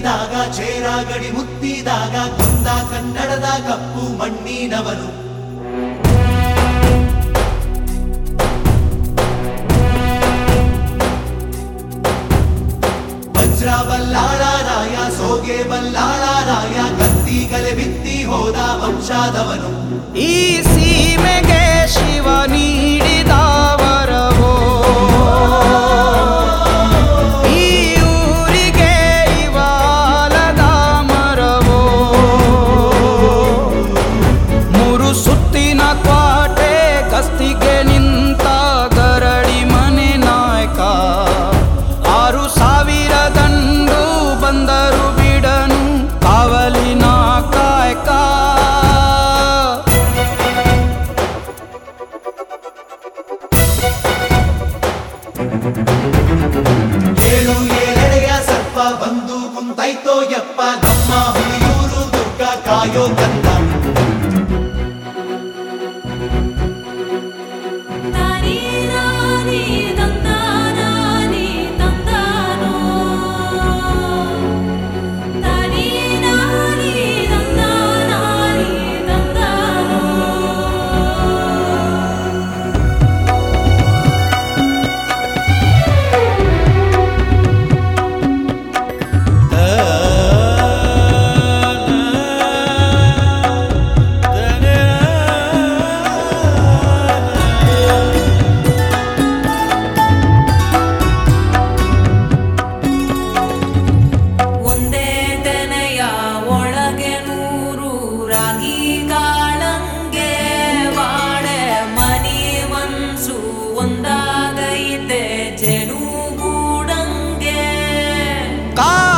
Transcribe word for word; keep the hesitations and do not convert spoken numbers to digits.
ಕಂಡಾಗ ಚೇರ ಗಡಿ ಮುತ್ತಿದಾಗ ಕುಂದ ಕನ್ನಡದ ಕಪ್ಪು ಮಣ್ಣಿನವನು. ವಜ್ರ ಬಲ್ಲಾಳರಾಯ ಸೋಗೆ ಬಲ್ಲಾಳರಾಯ ಕತ್ತಿಗಲೆ ಬಿತ್ತಿ ಹೋದ ವಂಶಾದವನು. ಈ ಸೀಮೆಗೆ ಶಿವ ನೀಡಿದ ವರವೋ, ಈ ಊರಿಗೆ ಇವಾಲದ ಮರವೋ, ಮೂರು ಸುತ್ತಿನ ಕ್ವಾಟೆ ಗಸ್ತಿಗೆ ನಿಂತ ಗರಡಿ ಮನೆ ನಾಯಕ. ಆರು ಸಾವಿರ ದಂಡು ಬಂದರು ಬಿಡನು ಕಾವಲಿನ ಕಾಯಕ. ಏಳು ಏಳೆಡೆಯ ಸರ್ಪ ಬಂದು ಕುಂತೈತೋ ಯಪ್ಪ, ನಮ್ಮ ಹುಲಿಯೂರು ದುರ್ಗ ಕಾಯೋ ಕಂದ. का